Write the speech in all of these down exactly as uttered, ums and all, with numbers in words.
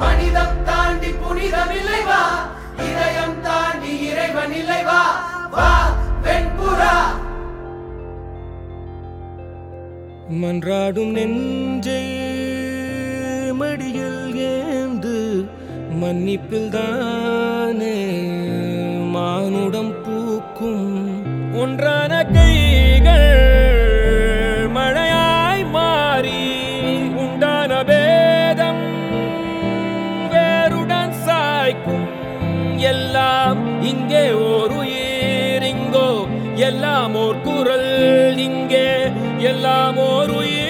மனிதம் தாண்டி புனிதம் இல்லை வா, இதயம் தாண்டி இறைவன் இல்லை வா, வா வெண்புறா. மன்றாடும் நெஞ்சை மடியில் ஏந்து மன்னிப்பில் தானே மானுடம் பூக்கும். ஒன்றான கைகள் மழையாய் மாறி உண்டான பேதம் வேருடன் சாய்க்கும். எல்லாம் இங்கே ஓர் உயிர், இங்கோ எல்லாம் ஓர் குரல், இங்கே எல்லாம் ஓர் உயிர்.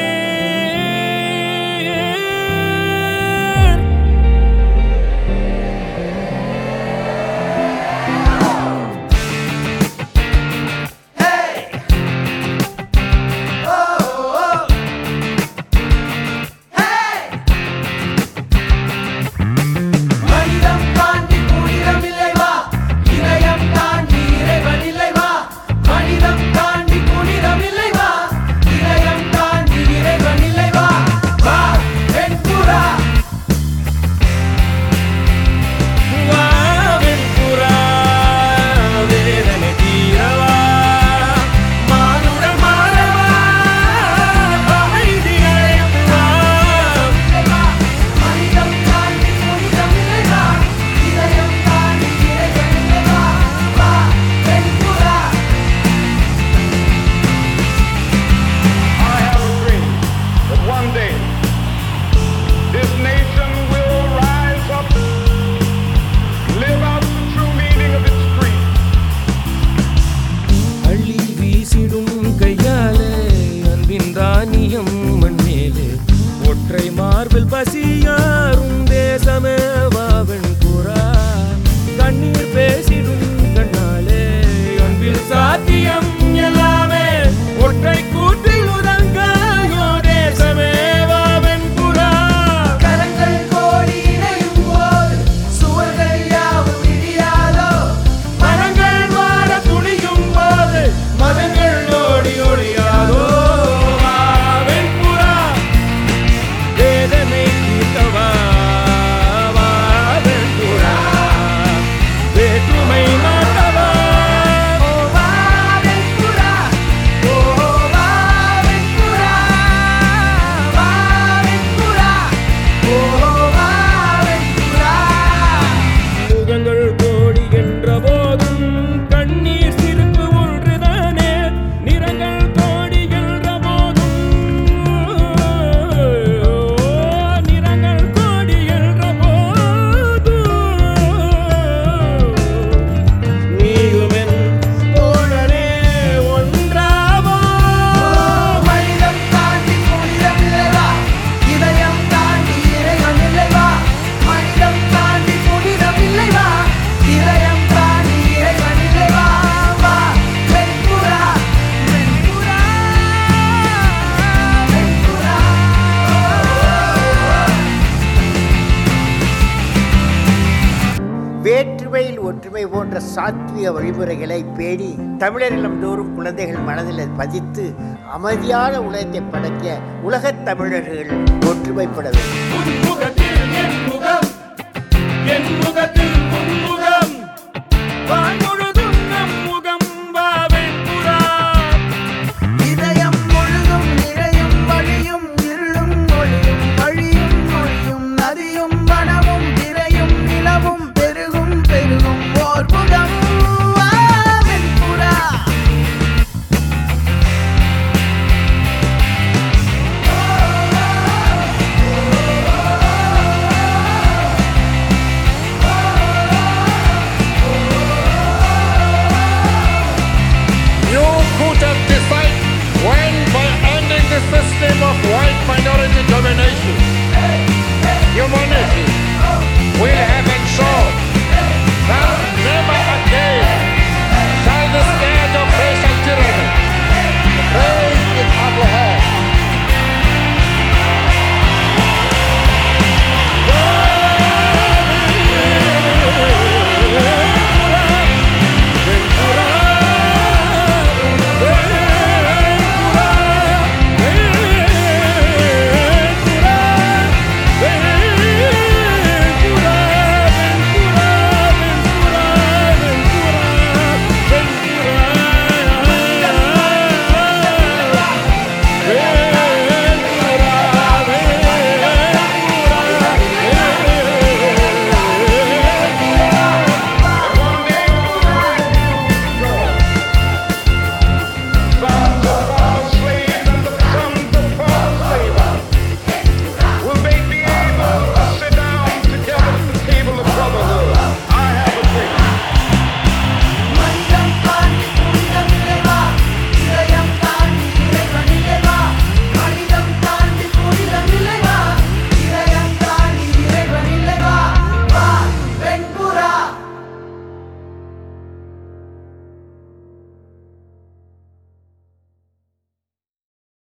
ஒற்றை மார்பில் பசியாரும் தேசமே வாவன் புறா. கண்ணீர் பேசிடும் கண்ணாலே அன்பில் சாத்தியம் எல்லாமே ஒற்றை கூட்டில் உதங்காயோ தேசமே வாவன் புறா. கரங்கள் கோடி இணையும் போது சுவர்கள் யாவும் இடியாதோ, மனங்கள் மாற துணியும் போது மதங்கள் ஓடி ஒழியாதோ. வேற்றுமையில் ஒற்றுமை போன்ற சாத்விக வழிமுறைகளை பேணி தமிழரிடம் தோறும் குழந்தைகள் மனதில் பதித்து அமைதியான உலகத்தை படைக்க உலகத் தமிழர்கள் ஒற்றுமைப்பட வேண்டும்.